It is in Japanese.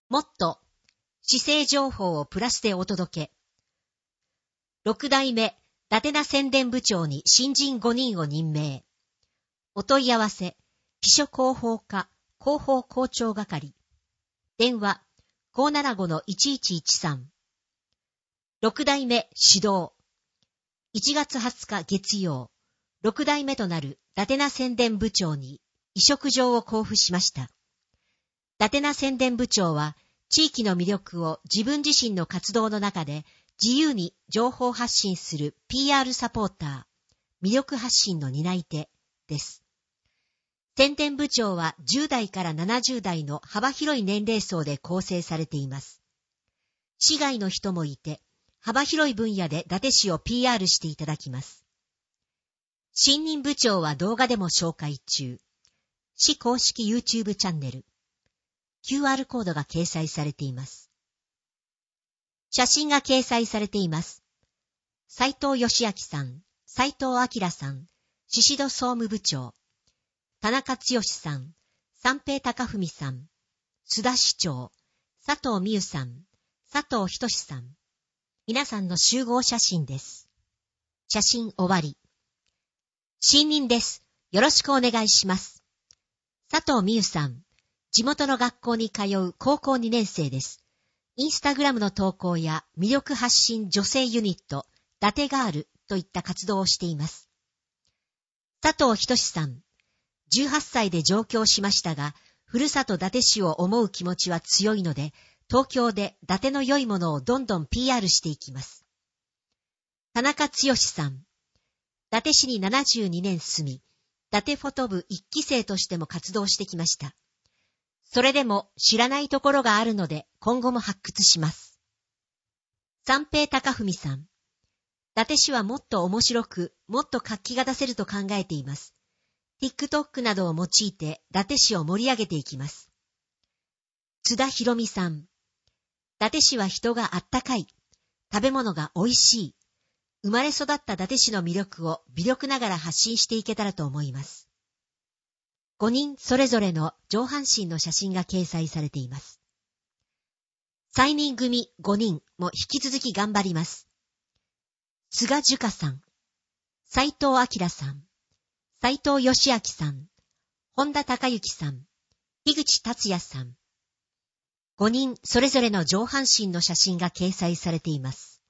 もっと市政情報をプラスでお届け。六代目伊達名宣伝部長に新人5人を任命。お問い合わせ、秘書広報課広報校長係。電話 575-1113。六代目始動。1月20日月曜、六代目となる伊達名宣伝部長に委嘱状を交付しました。伊達名宣伝部長は、地域の魅力を自分自身の活動の中で自由に情報発信する PR サポーター、魅力発信の担い手です。宣伝部長は10代から70代の幅広い年齢層で構成されています。市外の人もいて、幅広い分野で伊達市を PR していただきます。新任部長は動画でも紹介中。市公式 YouTube チャンネル。QR コードが掲載されています。写真が掲載されています。斉藤義明さん、斉藤明さん、宍戸総務部長、田中剛さん、三平貴文さん、須田市長、佐藤美優さん、佐藤仁さん。皆さんの集合写真です。写真終わり。新任です。よろしくお願いします。佐藤美優さん。地元の学校に通う高校2年生です。インスタグラムの投稿や魅力発信女性ユニット、伊達ガールといった活動をしています。佐藤仁さん、18歳で上京しましたが、ふるさと伊達市を思う気持ちは強いので、東京で伊達の良いものをどんどん PR していきます。田中剛さん、伊達市に72年住み、伊達フォト部1期生としても活動してきました。それでも知らないところがあるので今後も発掘します。三平貴文さん。伊達市はもっと面白く、もっと活気が出せると考えています。TikTok などを用いて伊達市を盛り上げていきます。津田博美さん。伊達市は人があったかい。食べ物が美味しい。生まれ育った伊達市の魅力を微力ながら発信していけたらと思います。5人それぞれの上半身の写真が掲載されています。再任組5人も引き続き頑張ります。菅樹香さん、斉藤明さん、斉藤義明さん、本田孝之さん、樋口達也さん。5人それぞれの上半身の写真が掲載されています。